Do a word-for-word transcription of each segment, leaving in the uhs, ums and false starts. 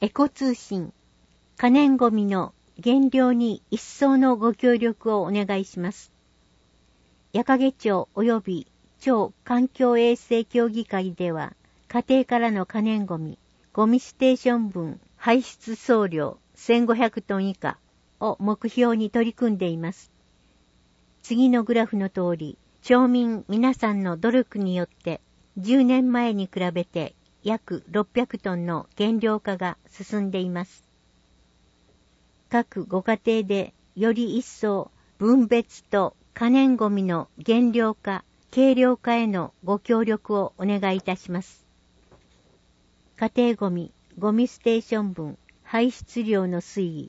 エコ通信、可燃ごみの減量に一層のご協力をお願いします。矢掛町及び町環境衛生協議会では、家庭からの可燃ごみ、ゴミステーション分排出総量せんごひゃくトン以下を目標に取り組んでいます。次のグラフの通り、町民皆さんの努力によってじゅうねんまえに比べて約ろっぴゃくトンの減量化が進んでいます。各ご家庭でより一層分別と可燃ごみの減量化、軽量化へのご協力をお願いいたします。家庭ごみ、ゴミステーション分、排出量の推移。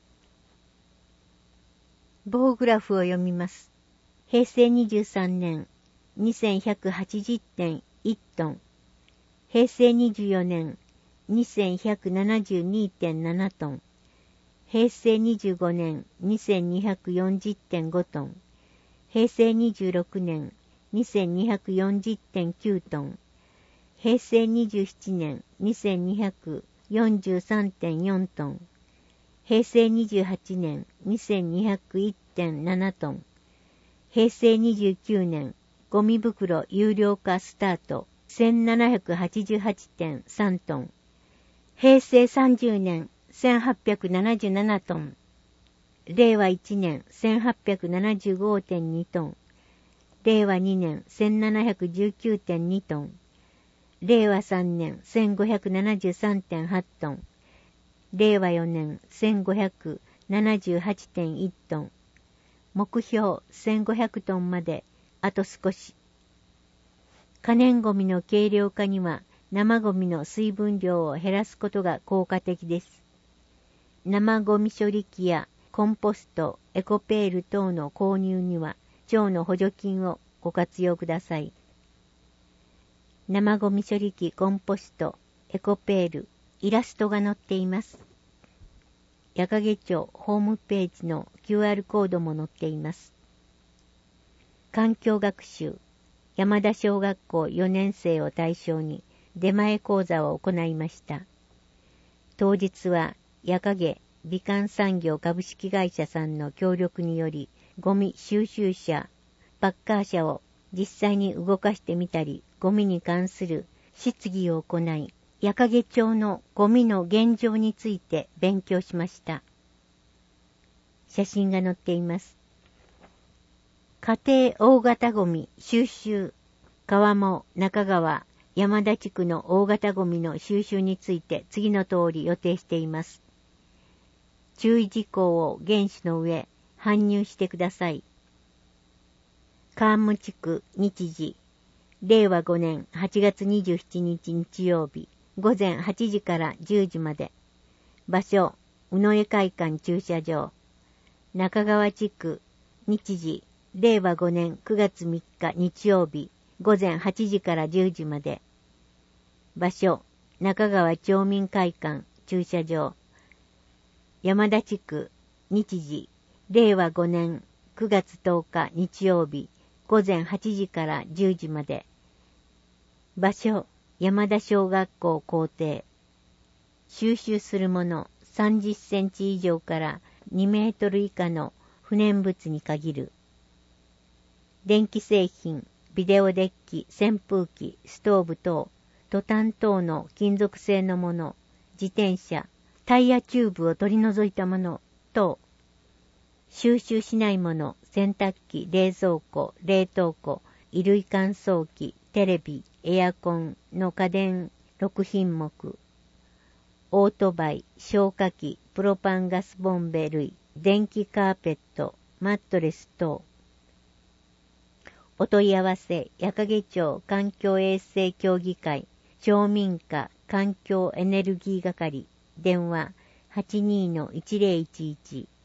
棒グラフを読みます。へいせいにじゅうさんねん、にせんひゃくはちじゅってんいちトン。へいせいにじゅうよねん、にせんひゃくななじゅうにてんななトン。へいせいにじゅうごねん、にせんにひゃくよんじゅってんごトン。へいせいにじゅうろくねん、にせんにひゃくよんじゅってんきゅうトン。へいせいにじゅうななねん、にせんにひゃくよんじゅうさんてんよんトン。へいせいにじゅうはちねん、にせんにひゃくいちてんななトン。へいせいにじゅうきゅうねん、ゴミ袋有料化スタート、せんななひゃくはちじゅうはちてんさんトン。へいせいさんじゅうねん、せんはっぴゃくななじゅうななトン。れいわいちねん、せんはっぴゃくななじゅうごてんにトン。れいわにねん、せんななひゃくじゅうきゅうてんにトン。れいわさんねん、せんごひゃくななじゅうさんてんはちトン。れいわよねん、せんごひゃくななじゅうはちてんいちトン。目標せんごひゃくトンまであと少し。可燃ごみの軽量化には生ごみの水分量を減らすことが効果的です。生ごみ処理機やコンポスト、エコペール等の購入には町の補助金をご活用ください。生ごみ処理機、コンポスト、エコペール、イラストが載っています。矢掛町ホームページの キューアール コードも載っています。環境学習、山田小学校よねんせいを対象に出前講座を行いました。当日は矢掛美観産業株式会社さんの協力により、ゴミ収集車、パッカー車を実際に動かしてみたり、ゴミに関する質疑を行い、矢掛町のゴミの現状について勉強しました。写真が載っています。家庭大型ゴミ収集、川面、中川、山田地区の大型ゴミの収集について次の通り予定しています。注意事項を厳守の上、搬入してください。川務地区日時、れいわごねんはちがつにじゅうしちにち日曜日、ごぜんはちじからじゅうじまで。場所、宇野江会館駐車場。中川地区日時、れいわごねんくがつみっか日曜日、ごぜんはちじからじゅうじまで。場所、中川町民会館駐車場。山田地区日時、れいわごねんくがつとおか日曜日、ごぜんはちじからじゅうじまで。場所、山田小学校校庭。収集するものさんじゅっセンチ以上からにメートル以下の不燃物に限る。電気製品、ビデオデッキ、扇風機、ストーブ等、トタン等の金属製のもの、自転車、タイヤチューブを取り除いたもの等、収集しないもの、洗濯機、冷蔵庫、冷凍庫、衣類乾燥機、テレビ、エアコンの家電ろくひんもく、オートバイ、消火器、プロパンガスボンベ類、電気カーペット、マットレス等。お問い合わせ、矢掛町環境衛生協議会、町民課環境エネルギー係、電話 はちにーのいちぜろいちいち